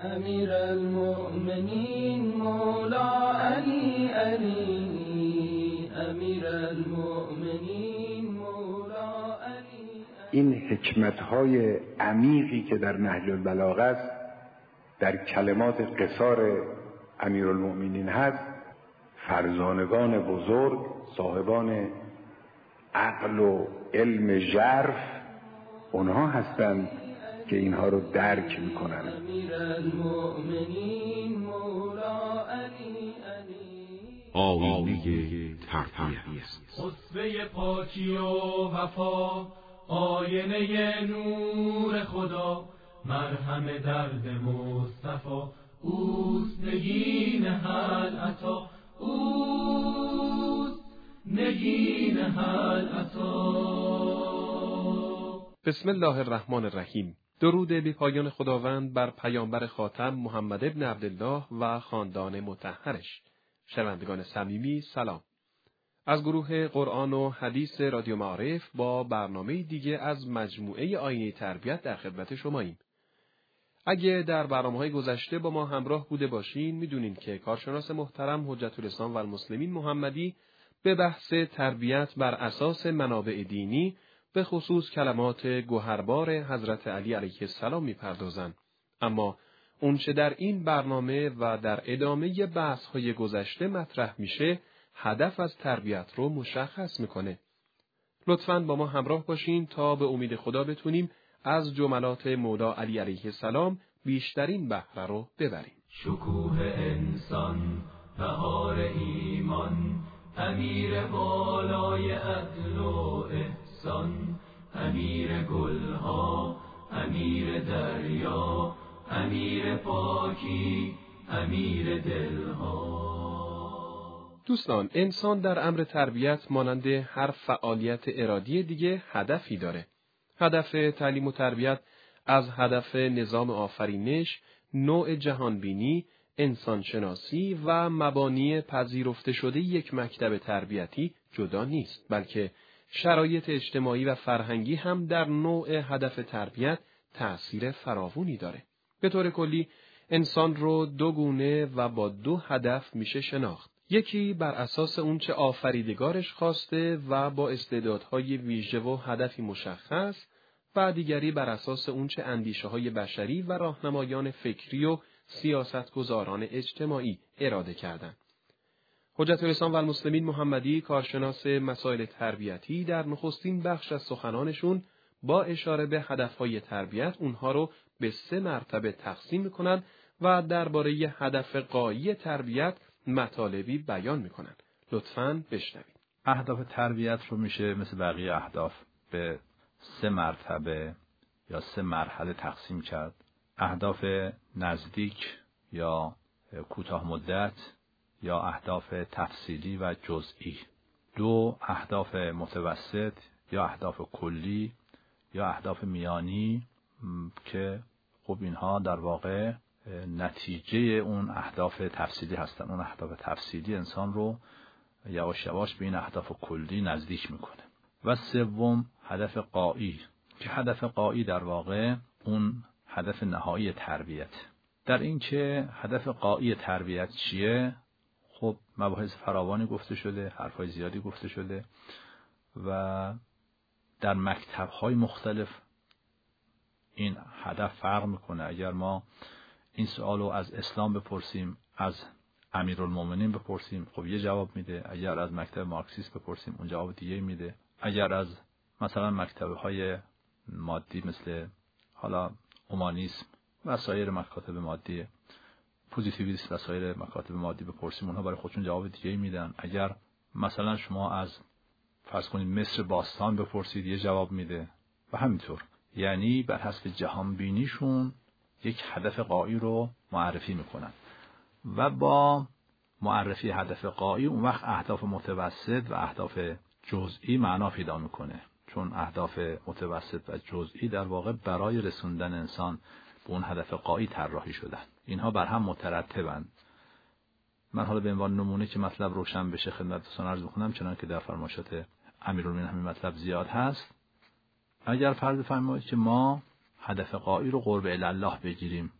امیر المؤمنین مولا علی علی، امیر المؤمنین مولا علی. این حکمت‌های عمیقی که در نهج البلاغه است، در کلمات قصار امیرالمؤمنین هست، فرزانگان بزرگ، صاحبان عقل و علم ژرف، اونها هستند که اینها رو درک میکنن. آیینه تربیت، خطبه پاکی و وفا، آینه نور خدا، مرهم درد مصطفی، اوست نگین حل عطا، اوست نگین حل عطا. بسم الله الرحمن الرحیم. درود بی پایان خداوند بر پیامبر خاتم محمد ابن عبدالله و خاندان مطهرش. شنوندگان صمیمی سلام. از گروه قرآن و حدیث رادیو معارف با برنامه دیگه از مجموعه آینه تربیت در خدمت شماییم. اگه در برنامه‌های گذشته با ما همراه بوده باشین میدونین که کارشناس محترم حجت الاسلام و المسلمین محمدی به بحث تربیت بر اساس منابع دینی به خصوص کلمات گوهربار حضرت علی علیه السلام میپردازند. اما اونچه در این برنامه و در ادامه بحث‌های گذشته مطرح میشه هدف از تربیت رو مشخص میکنه. لطفاً با ما همراه باشین تا به امید خدا بتونیم از جملات مولا علی علیه السلام بیشترین بهره رو ببریم. شکوه انسان، بهار ایمان، امیر بالای عدل و احسان، امیر گلها، امیر دریا، امیر پاکی، امیر دلها. دوستان، انسان در امر تربیت مانند هر فعالیت ارادی دیگه هدفی داره. هدف تعلیم و تربیت از هدف نظام آفرینش، نوع جهانبینی، انسانشناسی و مبانی پذیرفته شده یک مکتب تربیتی جدا نیست، بلکه شرایط اجتماعی و فرهنگی هم در نوع هدف تربیت تأثیر فراوانی داره. به طور کلی انسان رو دو گونه و با دو هدف میشه شناخت. یکی بر اساس اونچه آفریدگارش خواسته و با استعدادهای ویژه و هدفی مشخص، و دیگری بر اساس اونچه اندیشه‌های بشری و راهنمایان فکری و سیاستگزاران اجتماعی اراده کردند. حجت الاسلام و المسلمین محمدی، کارشناس مسائل تربیتی، در نخستین بخش از سخنانشون با اشاره به هدفهای تربیت اونها رو به 3 مرتبه تقسیم میکنن و درباره هدف غایی تربیت مطالبی بیان میکنن. لطفاً بشنوید. اهداف تربیت رو میشه مثل بقیه اهداف به 3 مرتبه یا 3 مرحله تقسیم کرد. اهداف نزدیک یا کوتاه مدت یا اهداف تفصیلی و جزئی. 2 اهداف متوسط یا اهداف کلی یا اهداف میانی که خب اینها در واقع نتیجه اون اهداف تفصیلی هستن. اون اهداف تفصیلی انسان رو یواش یواش به این اهداف کلی نزدیک میکنه. و 3 هدف غایی که هدف غایی در واقع اون هدف نهایی تربیت. در این که هدف غایی تربیت چیه؟ خب مباحث فراوانی گفته شده، حرفای زیادی گفته شده و در مکتب‌های مختلف این هدف فرق میکنه. اگر ما این سوالو از اسلام بپرسیم، از امیرالمومنین بپرسیم، خب یه جواب میده. اگر از مکتب مارکسیست بپرسیم اون جواب دیگه میده. اگر از مثلا مکتب‌های مادی مثل حالا اومانیسم و سایر مکاتب مادی، پوزیتیویسم و سایر مکاتب مادی بپرسیم اونها برای خودشون جواب دیگه میدن. اگر مثلا شما از فرض کنید مصر باستان بپرسید یه جواب میده و همینطور. یعنی بر حسب جهان بینیشون یک هدف غایی رو معرفی میکنن و با معرفی هدف غایی اون وقت اهداف متوسط و اهداف جزئی معنا پیدا میکنه، چون اهداف متوسط و جزئی در واقع برای رسوندن انسان به اون هدف غایی طراحی شدن. اینها بر هم مترتبند. من حالا به عنوان نمونه که مطلب روشن بشه خدمتتون عرض میکنم، چنانکه که در فرمایشات امیرالمومنین همین مطلب زیاد هست. اگر فرض بفرمایید که ما هدف غایی رو قرب الله بگیریم،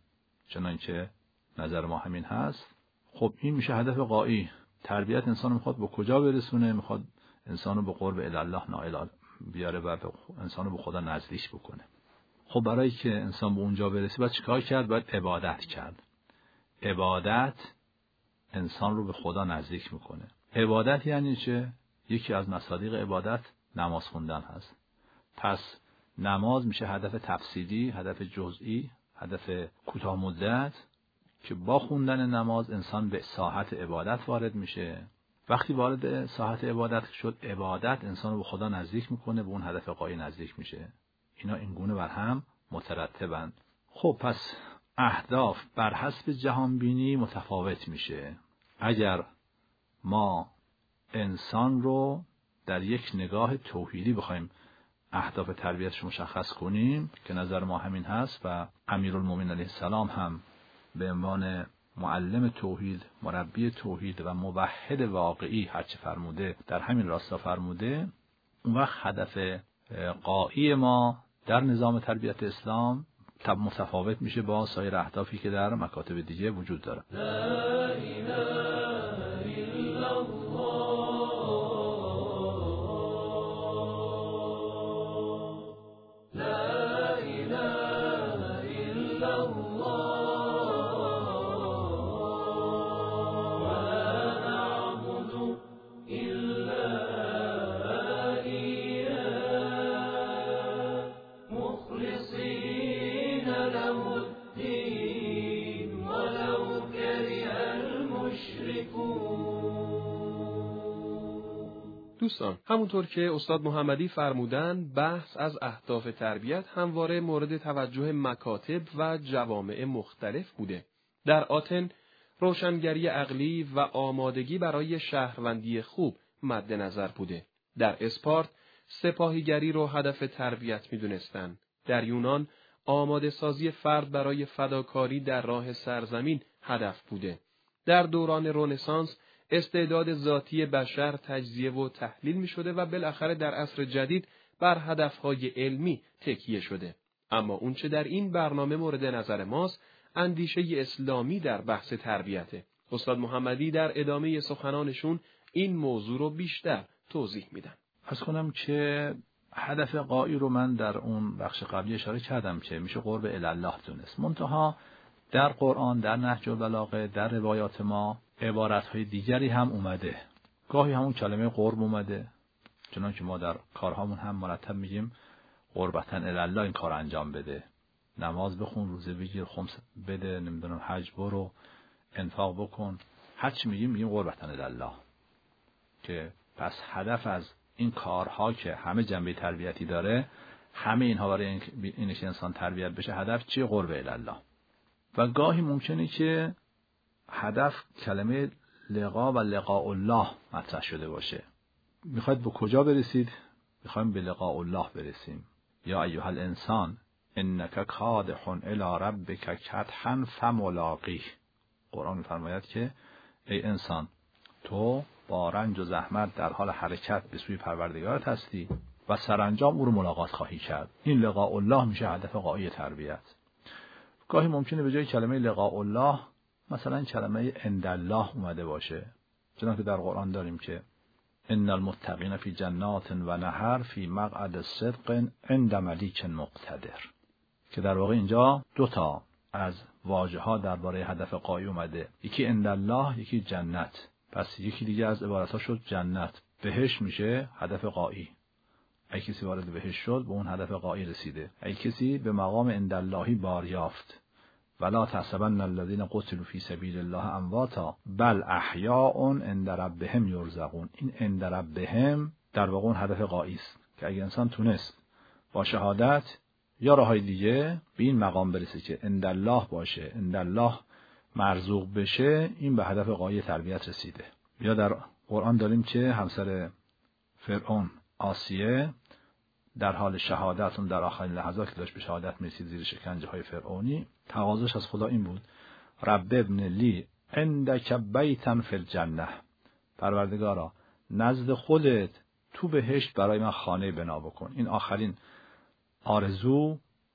چنانچه نظر ما همین هست. خب این میشه هدف غایی. تربیت انسان میخواد به کجا برسونه؟ میخواد انسانو به قرب الله نائل بیاره و انسانو به خدا نزدیک بکنه. خب برای که انسان به اونجا برسه باید چیکار کرد؟ باید عبادت کرد. عبادت انسان رو به خدا نزدیک میکنه. عبادت یعنی چه؟ یکی از مصادیق عبادت نماز خوندن هست. پس نماز میشه هدف تفصیلی، هدف جزئی، هدف کوتاه مدت که با خوندن نماز انسان به ساحت عبادت وارد میشه. وقتی وارد ساحت عبادت شد، عبادت انسان رو به خدا نزدیک میکنه، به اون هدف غایی نزدیک میشه. اینا اینگونه بر هم مترتبند. خب پس اهداف بر حسب جهانبینی متفاوت میشه. اگر ما انسان رو در یک نگاه توحیدی بخوایم اهداف تربیتش مشخص کنیم که نظر ما همین هست و امیرالمومنین علیه السلام هم به عنوان معلم توحید، مربی توحید و موحد واقعی هرچه فرموده در همین راستا فرموده، اون وقت هدف غایی ما در نظام تربیت اسلام متفاوت میشه با سایر اهدافی که در مکاتب دیگه وجود داره. لا اله الا دوستان، همونطور که استاد محمدی فرمودن، بحث از اهداف تربیت همواره مورد توجه مکاتب و جوامع مختلف بوده. در آتن روشنگری عقلی و آمادگی برای شهروندی خوب مد نظر بوده. در اسپارت سپاهیگری رو هدف تربیت می‌دونستند. در یونان آماده سازی فرد برای فداکاری در راه سرزمین هدف بوده. در دوران رنسانس استعداد ذاتی بشر تجزیه و تحلیل می شده و بالاخره در عصر جدید بر هدفهای علمی تکیه شده. اما اونچه در این برنامه مورد نظر ماست، اندیشه اسلامی در بحث تربیته. استاد محمدی در ادامه سخنانشون این موضوع رو بیشتر توضیح میدن. عرض کنم که هدف غایی رو من در اون بخش قبلی اشاره کردم که میشه قرب الله دونست. منتها در قرآن، در نهج البلاغه، در روایات ما عبارت‌های دیگری هم اومده. گاهی همون کلمه قرب اومده، چنانکه ما در کارهامون هم مرتب میگیم قربتن الله این کار انجام بده، نماز بخون، روزه بگیر، خمس بده، نمیدونم حج برو، انفاق بکن، هر چی میگیم قربتن الله. که پس هدف از این کارها که همه جنبه تربیتی داره، همه اینها برای اینه که انسان تربیت بشه، هدف چیه؟ قرب الله. و گاهی ممکنه که هدف کلمه لقا و لقاء الله مطرح شده باشه. میخواید به کجا برسید؟ میخوایم به لقاء الله برسیم. یا ایها الانسان انک کادح الی ربک کدحا فملاقیه. قرآن میفرماید که ای انسان، تو با رنج و زحمت در حال حرکت به سوی پروردگارت هستی و سرانجام او رو ملاقات خواهی کرد. این لقاء الله میشه هدف غایی تربیت. گاهی ممکنه به جای کلمه لقاء الله مثلا کلمه عند الله اومده باشه، چنانکه در قرآن داریم که ان المتقین فی جنات و نهر فی مقعد صدق عند ملیک مقتدر، که در واقع اینجا دو تا از واژه‌ها درباره هدف غایی اومده، یکی عند الله، یکی جنت. پس یکی دیگه از عبارت‌ها شد جنت. بهشت میشه هدف غایی. اگه کسی وارد بهشت شد، به اون هدف غایی رسیده. اگه کسی به مقام عند اللهی بار یافت، ولا تحسبن الذين قتلوا في سبيل الله امواتا بل احیاء عند ربهم یرزقون. این عند ربهم در واقع اون هدف غایی است که اگه انسان تونست با شهادت یا راههای دیگه به این مقام برسه که عند الله باشه، عند الله مرزوق بشه، این به هدف غایی تربیت رسیده. یا در قرآن داریم که همسر فرعون آسیه در حال شهادت، اون در آخرین لحظات که داشت به شهادت میرسید زیر شکنجه های فرعونی، تقاضاش از خدا این بود رب ابن لی عندک بیتا فی الجنه، پروردگارا نزد خودت تو بهشت برای من خانه بنا بکن. این آخرین آرزو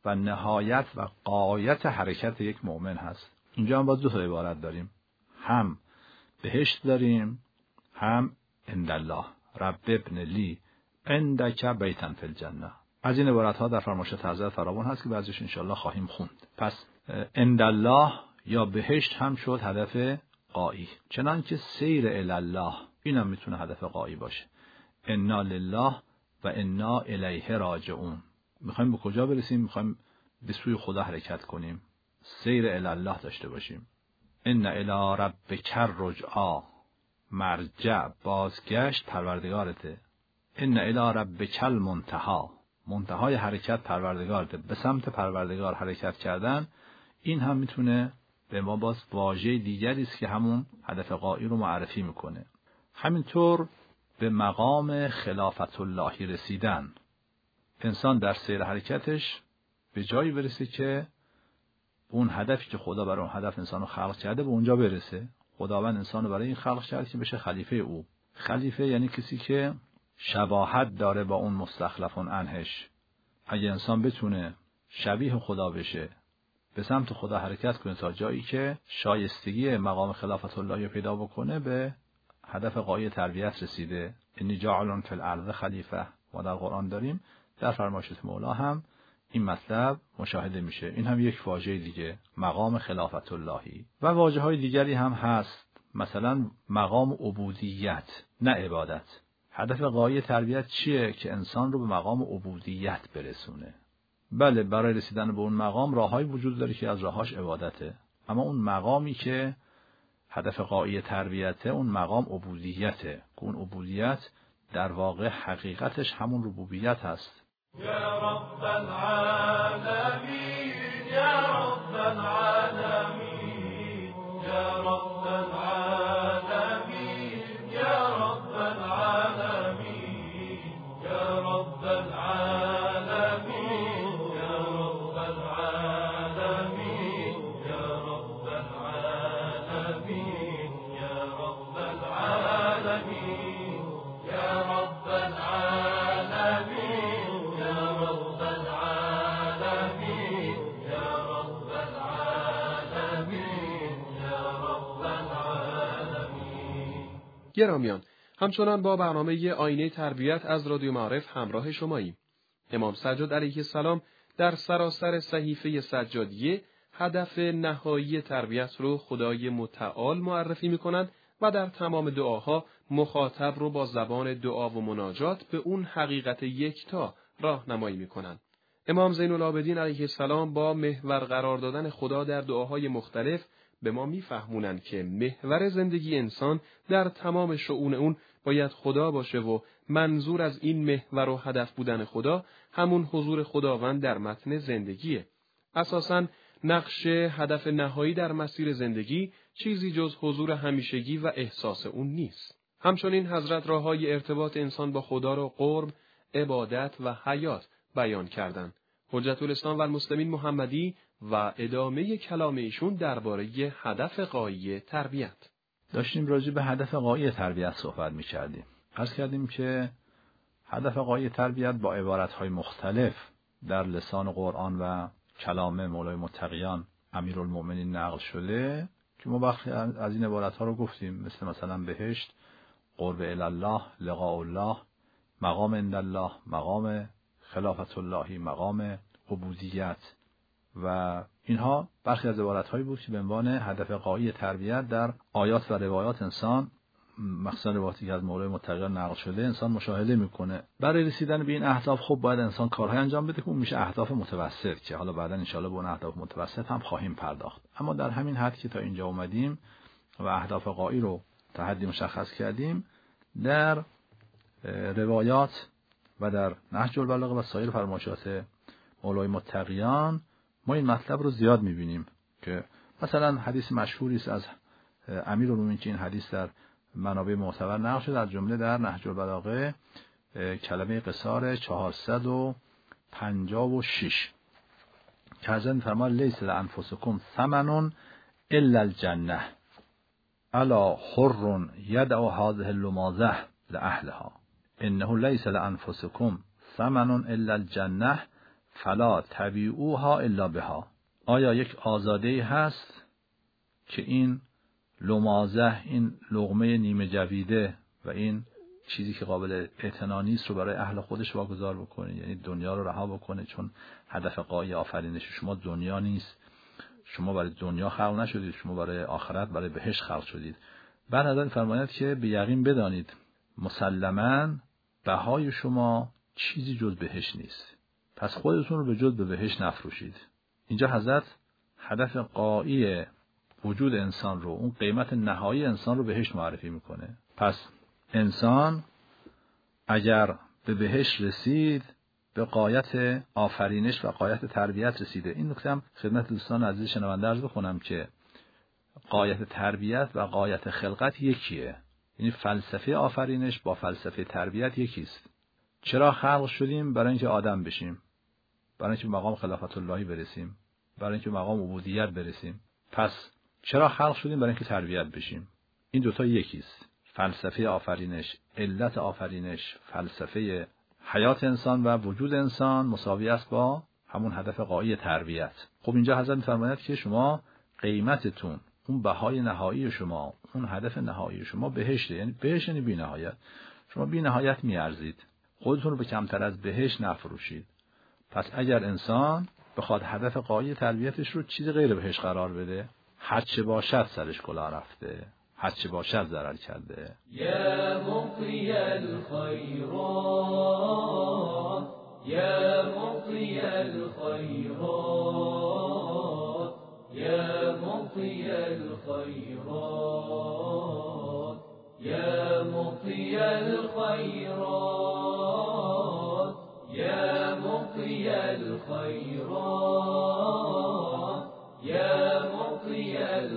و نهایت و غایت حرکت یک مؤمن هست. اینجا هم باز دو تا عبارت داریم، هم بهشت داریم، هم عندالله رب ابن لی عندک بیتا فی الجنه. از این عبارت ها در فرمایشات حضرت فراوان هست که بعضیش انشالله خواهیم خوند. پس عندالله یا بهشت هم شد هدف غایی، چنانکه سیر الی الله اینم میتونه هدف غایی باشه. انا لله و انا الیه راجعون. میخوایم به کجا برسیم؟ میخوایم به سوی خدا حرکت کنیم، سیر الی الله داشته باشیم. ان الی ربک الرجعا، مرجع بازگشت پروردگارته. ان الی ربک المنتهی، منتهای حرکت پروردگارته، به سمت پروردگار حرکت کردن. این هم میتونه به ما باز واژه دیگری است که همون هدف غایی رو معرفی میکنه. همینطور به مقام خلافت اللهی رسیدن، انسان در سیر حرکتش به جایی برسه که اون هدفی که خدا برای اون هدف انسانو خلق کرده به اونجا برسه. خداوند انسانو برای این خلق کرده که بشه خلیفه او. خلیفه یعنی کسی که شباهت داره با اون مستخلفون عنهش. اگه انسان بتونه شبیه خدا بشه، به سمت خدا حرکت کنه تا جایی که شایستگی مقام خلافت الله پیدا بکنه، به هدف غایی تربیت رسیده. انی جاعل فی الارض خلیفه، ما در قرآن داریم، در فرمایشات مولا هم این مطلب مشاهده میشه. این هم یک واژه دیگه، مقام خلافت اللهی. و واژه های دیگری هم هست، مثلا مقام عبودیت نه عبادت. هدف غایی تربیت چیه؟ که انسان رو به مقام عبودیت برسونه. بله، برای رسیدن به اون مقام راههای وجود داره که از راهاش عبادته، اما اون مقامی که هدف غایی تربیته اون مقام عبودیته، که اون عبودیت در واقع حقیقتش همون ربوبیت هست. یا رب العالمین، یا رب العالمین، یا رب العالمین، یا رب العالمین، یا رب العالمین، یا رب العالمین، یا رب العالمین، یا رب العالمین، یا رب العالمین، یا رب العالمین، یا رب العالمین، یا رب العالمین. گرامیان، همچنان با برنامه آینه تربیت از رادیو معارف همراه شماییم. امام سجاد علیه السلام در سراسر صحیفه سجادیه هدف نهایی تربیت رو خدای متعال معرفی می‌کنند و در تمام دعاها مخاطب رو با زبان دعا و مناجات به اون حقیقت یکتا راهنمایی می‌کنند. امام زین العابدین علیه السلام با محور قرار دادن خدا در دعاهای مختلف به ما میفهمونند که محور زندگی انسان در تمام شؤون اون باید خدا باشه و منظور از این محور و هدف بودن خدا همون حضور خداوند در متن زندگیه. اساساً نقش هدف نهایی در مسیر زندگی چیزی جز حضور همیشگی و احساس اون نیست. همچنین حضرت راههای ارتباط انسان با خدا رو قرب، عبادت و حیات بیان کردند. حجت الاسلام و المسلمین محمدی و ادامه کلام ایشون درباره هدف غایی تربیت. داشتیم راجع به هدف غایی تربیت صحبت می‌کردیم. عرض کردیم که هدف غایی تربیت با عبارت‌های مختلف در لسان قرآن و کلام مولای متقیان امیرالمؤمنین نقل شده که ما بخشی از این عبارت‌ها رو گفتیم، مثلا بهشت، قرب الی الله، لقاء الله، مقام عند الله، مقام خلافت اللهی، مقام عبودیت و اینها برخی از عبارت‌هایی بود که به عنوان هدف غایی تربیت در آیات و روایات انسان، مخصوصا روایاتی که از مولای متقیان نقل شده، انسان مشاهده میکنه. برای رسیدن به این اهداف خب باید انسان کارهای انجام بده که اون میشه اهداف متوسط، که حالا بعدا ان شاءالله به اون اهداف متوسط هم خواهیم پرداخت. اما در همین حد که تا اینجا اومدیم و اهداف غایی رو تا حدی مشخص کردیم، در روایات و در نهج البلاغه و سایر فرمایشات مولای متقیان ما این مطلب رو زیاد میبینیم که مثلا حدیث مشهوری است از امیرالمومنین که این حدیث در منابع معتبر نقل شده، از جمله در نهج البلاغه کلمه قصار 456 که حضرت می‌فرماید لیس لانفسکم ثمن الا الجنه الا حر یدع هذه اللمازه لاهلها انه لیس لانفسکم ثمن الا الجنه فلا تبیعوها الا بها. آیا یک آزاده‌ای هست که این لمازه، این لقمه نیمه جویده و این چیزی که قابل اعتنا نیست رو برای اهل خودش واگذار بکنه، یعنی دنیا رو رها بکنه، چون هدف غایی آفرینش شما دنیا نیست. شما برای دنیا خلق نشدید، شما برای آخرت، برای بهشت خلق شدید. بعد حضرت فرماید که به یقین بدانید مسلماً بهای شما چیزی جز بهشت نیست، پس خودتون رو به جز به بهشت نفروشید. اینجا حضرت هدف غایی وجود انسان رو، اون قیمت نهایی انسان رو بهشت معرفی میکنه. پس انسان اگر به بهشت رسید به غایت آفرینش و غایت تربیت رسیده. این نکته هم خدمت دوستان عزیز شنونده عرض بکنم که غایت تربیت و غایت خلقت یکیه، یعنی فلسفه آفرینش با فلسفه تربیت یکیست. چرا خلق شدیم؟ برای اینکه آدم بشیم، برای اینکه مقام خلافت اللهی برسیم، برای اینکه مقام عبودیت برسیم. پس چرا خلق شدیم؟ برای اینکه تربیت بشیم. این دوتا یکیست. فلسفه آفرینش، علت آفرینش، فلسفه حیات انسان و وجود انسان مساوی است با همون هدف غایی تربیت. خب اینجا حضرت می‌فرماید که شما قیمتتون، اون بهای نهایی شما، اون هدف نهایی شما بهشته، یعنی بهشت یعنی بی‌نهایت. شما بی‌نهایت می‌ارزید، خودتون رو به کمتر از بهشت نفروشید. پس اگر انسان بخواد هدف غایی تربیتش رو چیز غیر بهشت قرار بده، هر چه باشد سرش کلا رفته، هر چه باشد ضرر کرده. یا مقی الخیرات، یا مقی الخیرات، یا مقی الخیرات، یا مقی الخیرات، یا مقی الخیرات، یا مقی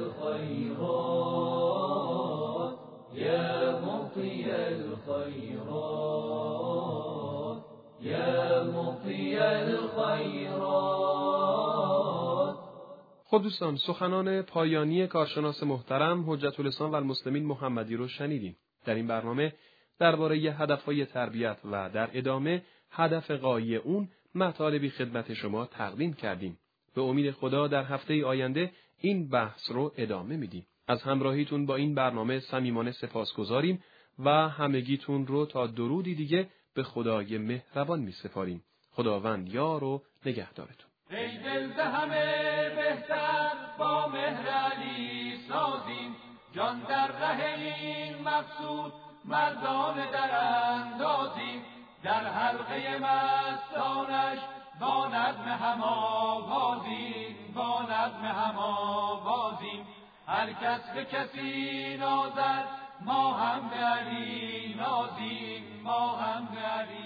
الخیرات، یا مقی الخیرات، یا مقی الخیرات. خب دوستان، سخنان پایانی کارشناس محترم حجت الاسلام و المسلمین محمدی رو شنیدیم. در این برنامه درباره هدفهای تربیت و در ادامه هدف غایی اون مطالبی خدمت شما تقدیم کردیم. به امید خدا در هفته آینده این بحث رو ادامه میدیم. از همراهیتون با این برنامه صمیمانه سپاسگزاریم و همگیتون رو تا درودی دیگه به خدای مهربان میسپاریم. خداوند یار و نگهدارتون. ای دل ز همه بهتر با مهر علی سازیم، جان در ره این مقصود مردان در اندازیم، در حلقه مستانش با نظم هم آوازیم، با نظم هم آوازیم. هر کس به کسی نازد ما هم به علی نازیم، ما هم به علی